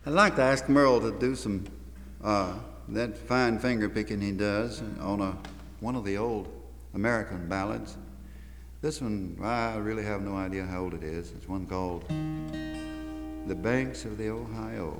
I'd like to ask Merle to do some that fine finger picking he does on one of the old American ballads. This one, I really have no idea how old it is. It's one called "The Banks of the Ohio."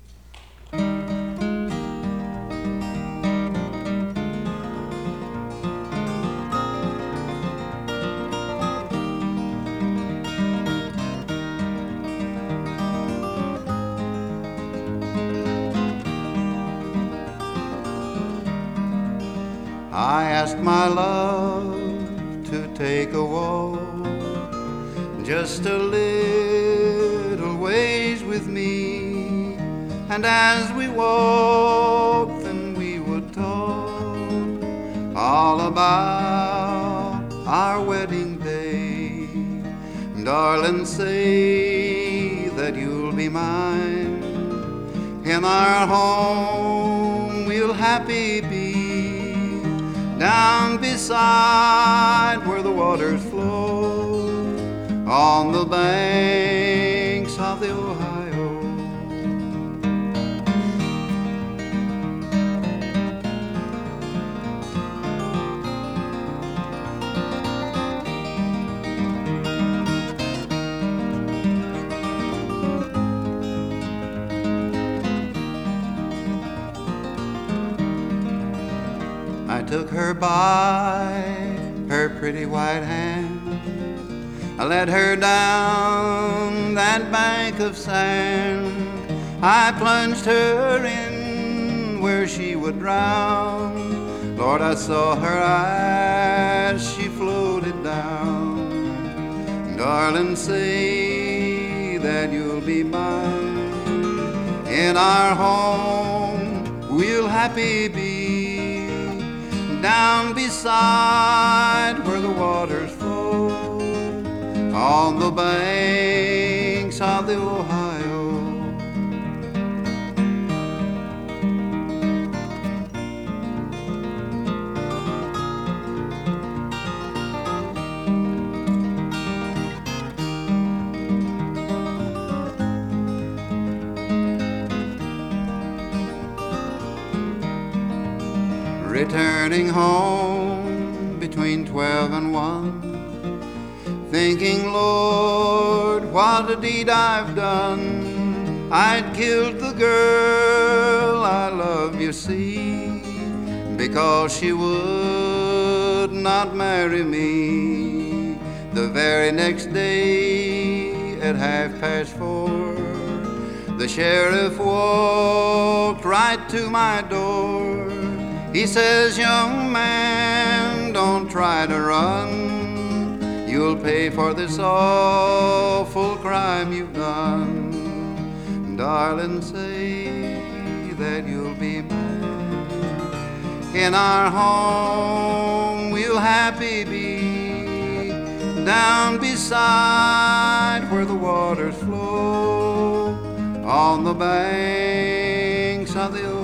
I asked my love to take a walk just a little ways with me, and as we walked then we would talk all about our wedding day. Darling, say that you'll be mine. In our home we'll happy be, down beside where the waters flow, on the banks of the Ohio. I took her by her pretty white hand, I led her down that bank of sand, I plunged her in where she would drown. Lord, I saw her eyes, she floated down. Darling, say that you'll be mine. In our home we'll happy be, down beside where the waters flow, on the banks of the Ohio. Returning home between 12 and 1, thinking, Lord, what a deed I've done. I'd killed the girl I love, you see, because she would not marry me. The very next day at 4:30, the sheriff walked right to my door. He says, young man, don't try to run. You'll pay for this awful crime you've done. Darling, say that you'll be mine. In our home we'll happy be, down beside where the waters flow, on the banks of the